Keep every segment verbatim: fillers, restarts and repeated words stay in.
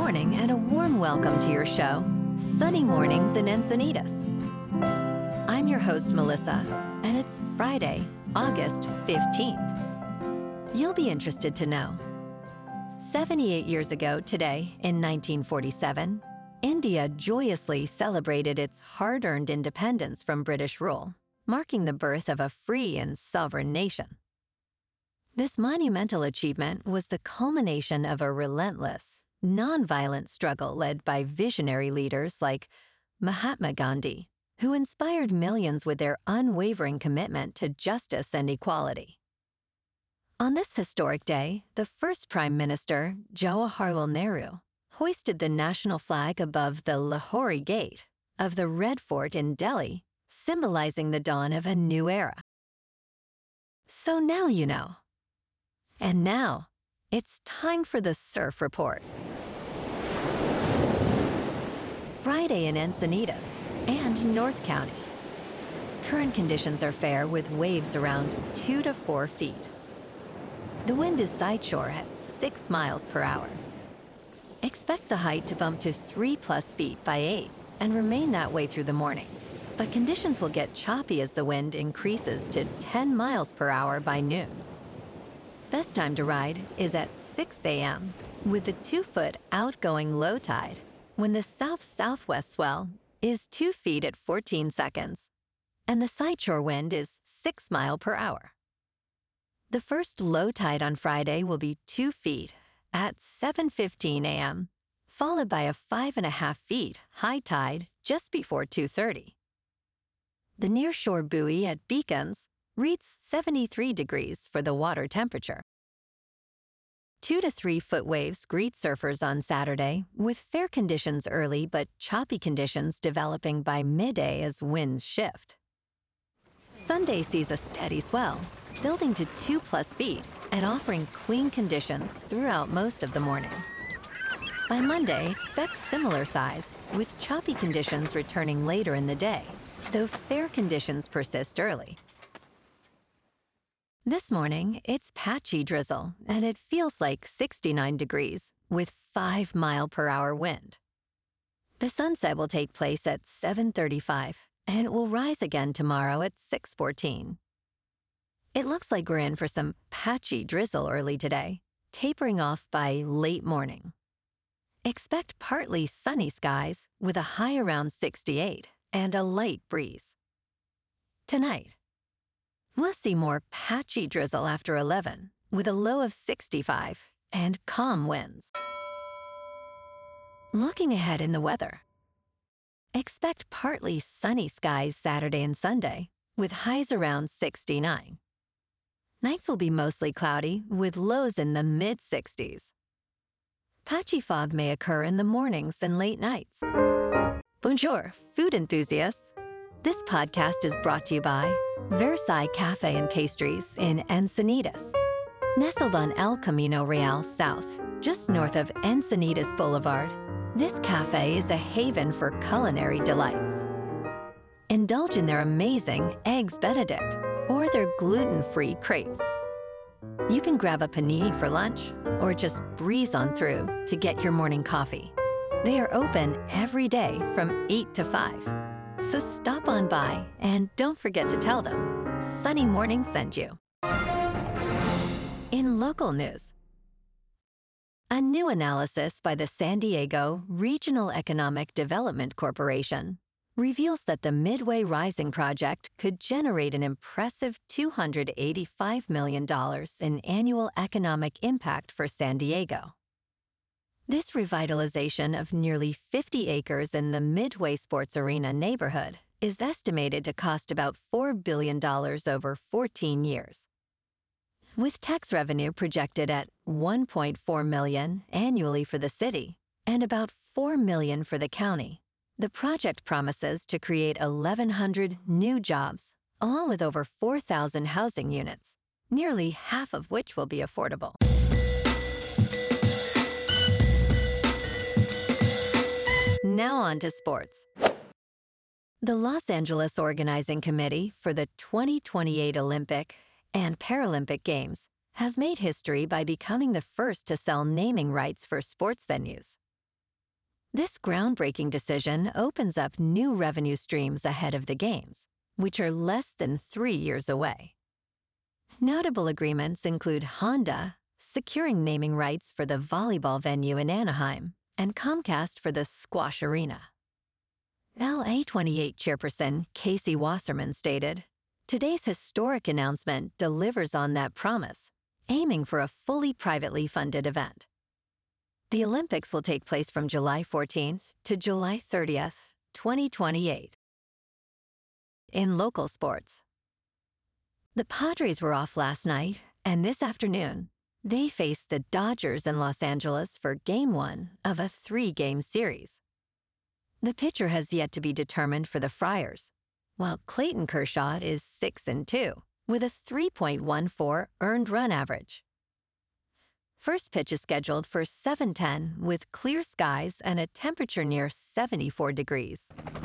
morning and a warm welcome to your show, Sunny Mornings in Encinitas. I'm your host, Melissa, and it's Friday, August fifteenth. You'll be interested to know. seventy-eight years ago today, in nineteen forty-seven, India joyously celebrated its hard-earned independence from British rule, marking the birth of a free and sovereign nation. This monumental achievement was the culmination of a relentless, nonviolent struggle led by visionary leaders like Mahatma Gandhi, who inspired millions with their unwavering commitment to justice and equality. On this historic day, the first Prime Minister, Jawaharlal Nehru, hoisted the national flag above the Lahori Gate of the Red Fort in Delhi, symbolizing the dawn of a new era. So now you know. And now, it's time for the Surf Report. Friday in Encinitas and North County. Current conditions are fair with waves around two to four feet. The wind is sideshore at six miles per hour. Expect the height to bump to three plus feet by eight and remain that way through the morning. But conditions will get choppy as the wind increases to ten miles per hour by noon. Best time to ride is at six a.m. with the two-foot outgoing low tide when the south-southwest swell is two feet at fourteen seconds and the sideshore wind is six mile per hour. The first low tide on Friday will be two feet at seven fifteen a.m., followed by a five and a half feet high tide just before two thirty. The nearshore buoy at Beacons reads seventy-three degrees for the water temperature. Two to three foot waves greet surfers on Saturday, with fair conditions early but choppy conditions developing by midday as winds shift. Sunday sees a steady swell, building to two plus feet and offering clean conditions throughout most of the morning. By Monday, expect similar size, with choppy conditions returning later in the day, though fair conditions persist early. This morning, it's patchy drizzle, and it feels like sixty-nine degrees, with five mile per hour wind. The sunset will take place at seven thirty-five, and it will rise again tomorrow at six fourteen. It looks like we're in for some patchy drizzle early today, tapering off by late morning. Expect partly sunny skies with a high around sixty-eight and a light breeze. Tonight, we'll see more patchy drizzle after eleven with a low of sixty-five and calm winds. Looking ahead in the weather, expect partly sunny skies Saturday and Sunday with highs around sixty-nine. Nights will be mostly cloudy with lows in the mid sixties. Patchy fog may occur in the mornings and late nights. Bonjour, food enthusiasts. This podcast is brought to you by Versailles Cafe and Pastries in Encinitas. Nestled on El Camino Real South, just north of Encinitas Boulevard, this cafe is a haven for culinary delights. Indulge in their amazing Eggs Benedict or their gluten-free crepes. You can grab a panini for lunch or just breeze on through to get your morning coffee. They are open every day from eight to five. So stop on by and don't forget to tell them Sunny Morning sent you. In local news, a new analysis by the San Diego Regional Economic Development Corporation reveals that the Midway Rising project could generate an impressive two hundred eighty-five million dollars in annual economic impact for San Diego. This revitalization of nearly fifty acres in the Midway Sports Arena neighborhood is estimated to cost about four billion dollars over fourteen years. With tax revenue projected at one point four million dollars annually for the city and about four million dollars for the county, the project promises to create eleven hundred new jobs, along with over four thousand housing units, nearly half of which will be affordable. Now on to sports. The Los Angeles Organizing Committee for the twenty twenty-eight Olympic and Paralympic Games has made history by becoming the first to sell naming rights for sports venues. This groundbreaking decision opens up new revenue streams ahead of the games, which are less than three years away. Notable agreements include Honda securing naming rights for the volleyball venue in Anaheim and Comcast for the squash arena. L A twenty-eight chairperson Casey Wasserman stated, "Today's historic announcement delivers on that promise, aiming for a fully privately funded event." The Olympics will take place from July fourteenth to July thirtieth, twenty twenty-eight. In local sports, the Padres were off last night, and this afternoon, they face the Dodgers in Los Angeles for Game one of a three-game series. The pitcher has yet to be determined for the Friars, while Clayton Kershaw is six and two with a three point one four earned run average. First pitch is scheduled for seven ten with clear skies and a temperature near seventy-four degrees.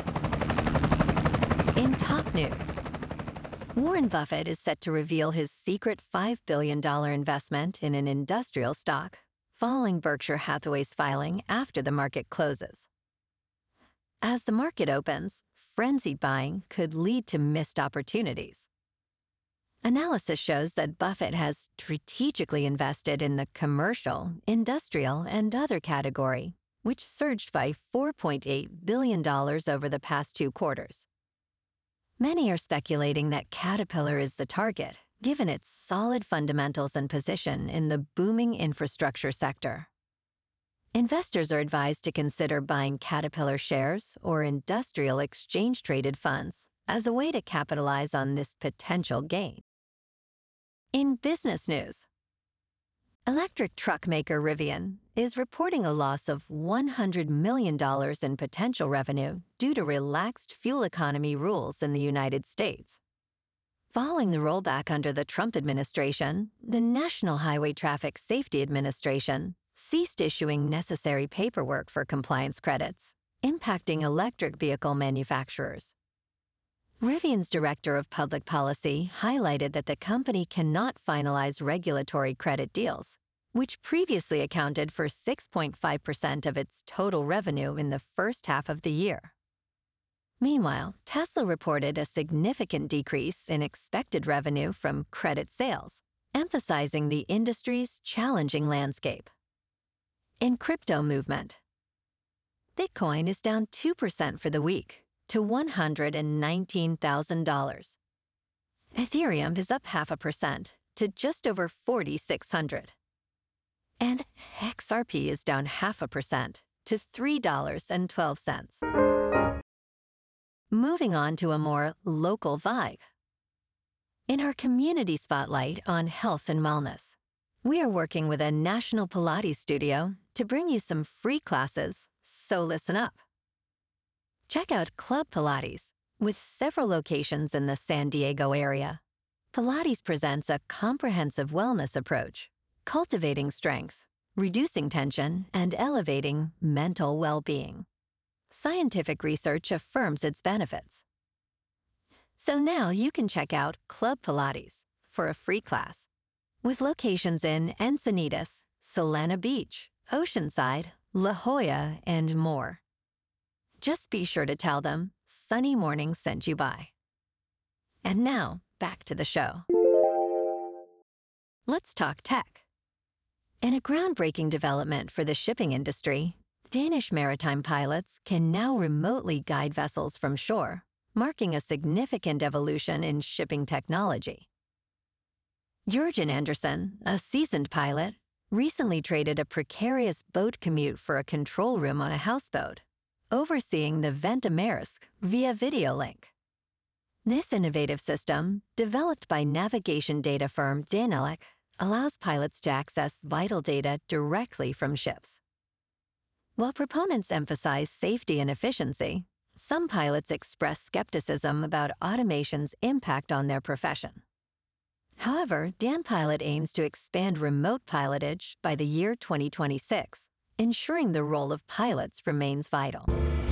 In top news, Warren Buffett is set to reveal his secret five billion dollars investment in an industrial stock following Berkshire Hathaway's filing after the market closes. As the market opens, frenzied buying could lead to missed opportunities. Analysis shows that Buffett has strategically invested in the commercial, industrial, and other category, which surged by four point eight billion dollars over the past two quarters. Many are speculating that Caterpillar is the target, given its solid fundamentals and position in the booming infrastructure sector. Investors are advised to consider buying Caterpillar shares or industrial exchange-traded funds as a way to capitalize on this potential gain. In business news, electric truck maker Rivian is reporting a loss of one hundred million dollars in potential revenue due to relaxed fuel economy rules in the United States. Following the rollback under the Trump administration, the National Highway Traffic Safety Administration ceased issuing necessary paperwork for compliance credits, impacting electric vehicle manufacturers. Rivian's Director of Public Policy highlighted that the company cannot finalize regulatory credit deals, which previously accounted for six point five percent of its total revenue in the first half of the year. Meanwhile, Tesla reported a significant decrease in expected revenue from credit sales, emphasizing the industry's challenging landscape. In crypto movement, Bitcoin is down two percent for the week to one hundred nineteen thousand dollars. Ethereum is up half a percent to just over forty-six hundred. And X R P is down half a percent to three dollars and twelve cents. Moving on to a more local vibe. In our community spotlight on health and wellness, we are working with a national Pilates studio to bring you some free classes, so listen up. Check out Club Pilates, with several locations in the San Diego area. Pilates presents a comprehensive wellness approach, cultivating strength, reducing tension, and elevating mental well-being. Scientific research affirms its benefits. So now you can check out Club Pilates for a free class, with locations in Encinitas, Solana Beach, Oceanside, La Jolla, and more. Just be sure to tell them Sunny Morning sent you by. And now, back to the show. Let's talk tech. In a groundbreaking development for the shipping industry, Danish maritime pilots can now remotely guide vessels from shore, marking a significant evolution in shipping technology. Jørgen Andersen, a seasoned pilot, recently traded a precarious boat commute for a control room on a houseboat, overseeing the Venta Maersk via video link. This innovative system, developed by navigation data firm Danelec, allows pilots to access vital data directly from ships. While proponents emphasize safety and efficiency, some pilots express skepticism about automation's impact on their profession. However, DanPilot aims to expand remote pilotage by the year twenty twenty-six, ensuring the role of pilots remains vital.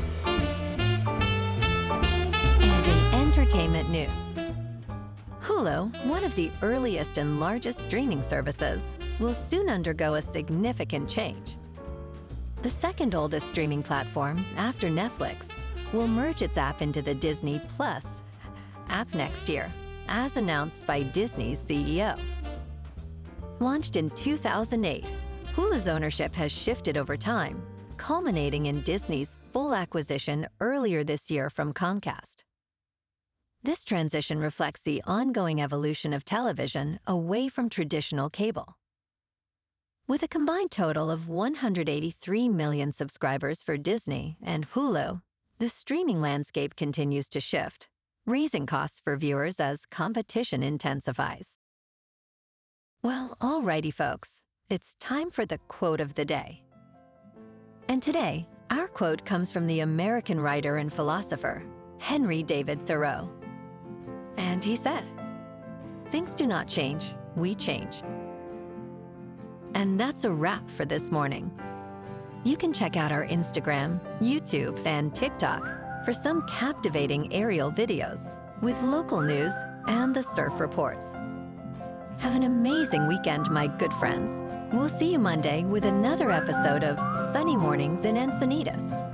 And in entertainment news, Hulu, one of the earliest and largest streaming services, will soon undergo a significant change. The second oldest streaming platform, after Netflix, will merge its app into the Disney Plus app next year, as announced by Disney's C E O. Launched in two thousand eight, Hulu's ownership has shifted over time, culminating in Disney's full acquisition earlier this year from Comcast. This transition reflects the ongoing evolution of television away from traditional cable. With a combined total of one hundred eighty-three million subscribers for Disney and Hulu, the streaming landscape continues to shift, raising costs for viewers as competition intensifies. Well, alrighty folks, it's time for the quote of the day. And today, our quote comes from the American writer and philosopher, Henry David Thoreau. And he said, "Things do not change, we change." And that's a wrap for this morning. You can check out our Instagram, YouTube, and TikTok for some captivating aerial videos with local news and the surf reports. Have an amazing weekend, my good friends. We'll see you Monday with another episode of Sunny Mornings in Encinitas.